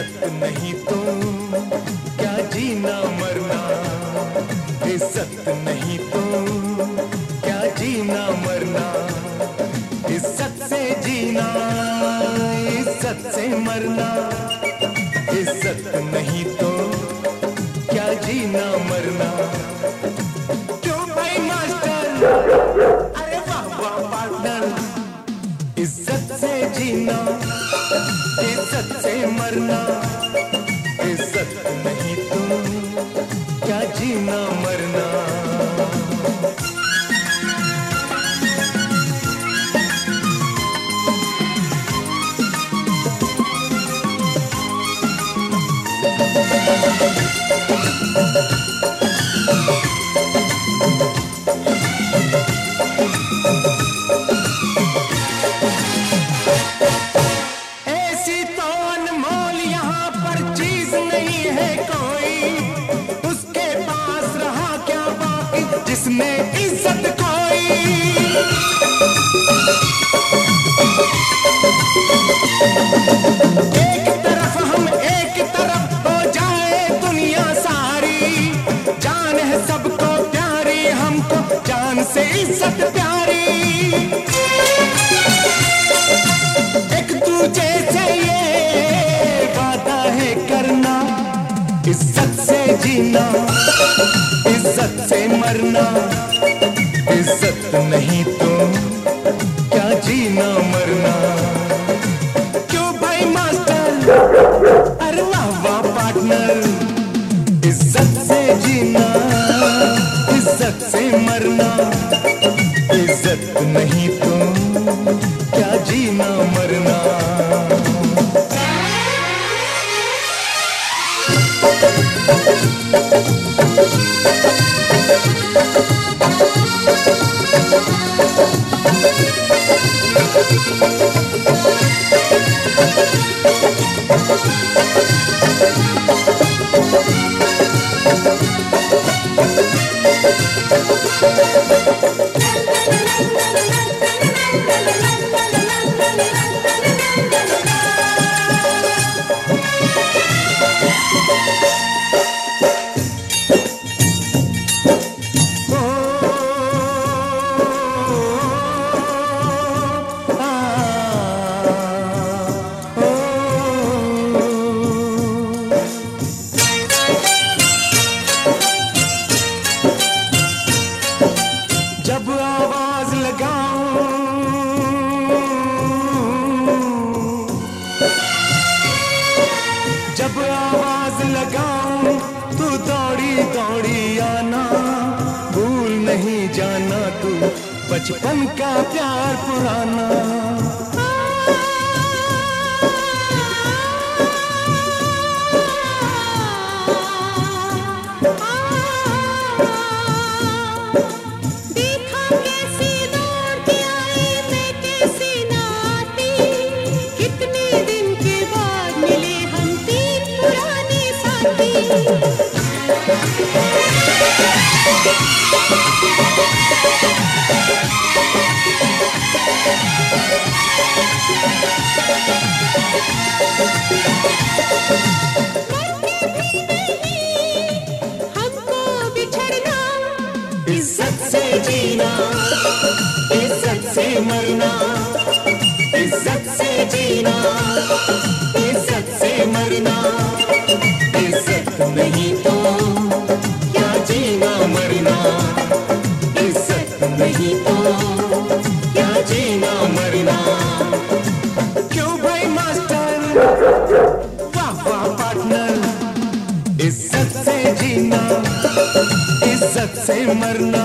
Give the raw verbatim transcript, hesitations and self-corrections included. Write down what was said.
इज्जत नहीं तो क्या जीना मरना, इज्जत नहीं तो क्या जीना मरना, इज्जत से जीना इज्जत से मरना, इज्जत नहीं तो क्या जीना मरना। क्यों भाई मास्टर, अरे वाह वाह पार्टनर, इज्जत से जीना इज्जत से मरना, इज्जत नहीं तो क्या जीना मरना। ऐसी तो अनमोल यहाँ पर चीज नहीं है कोई, उसके पास रहा क्या बाकी जिसमें इज्जत खोई। एक तरफ हम एक तरफ हो जाए दुनिया सारी, जान है सबको प्यारी हमको जान से इज्जत प्यारी। एक दूजे से ये वादा है करना, इज्जत से जीना इज्जत से मरना, इज्जत नहीं तो क्या जीना मरना। क्यों भाई मास्टर, अरे वाह वाह पार्टनर, इज्जत से जीना इज्जत से मरना, इज्जत नहीं तो क्या जीना मरना। जब आवाज लगाऊं जब आवाज लगाऊं तू दौड़ी दौड़ी आना, भूल नहीं जाना तू बचपन का प्यार पुराना। हमको बिछड़ना, इज्जत से जीना इज्जत से मरना, इज्जत से जीना इज्जत से मरना, इज्जत नहीं तो क्या जीना मरना, इज्जत नहीं तो क्या जीना मरना। क्यों भाई मास्टर, वाह वाह पार्टनर, इज्जत से जीना इज्जत से मरना,